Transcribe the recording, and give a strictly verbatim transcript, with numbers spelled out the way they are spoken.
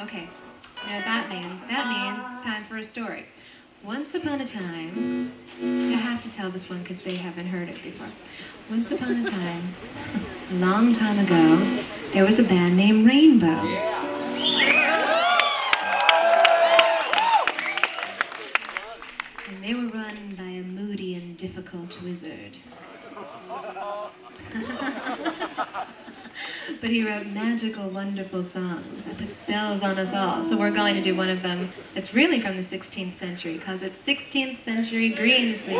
Okay, you know what that means? That means it's time for a story. Once upon a time, I have to tell this one because they haven't heard it before. Once upon a time, a long time ago, there was a band named Rainbow. And they were run by a moody and difficult wizard. But he wrote magical, wonderful songs that put spells on us all. So we're going to do one of them that's really from the sixteenth century, because it's sixteenth century Greensleeve.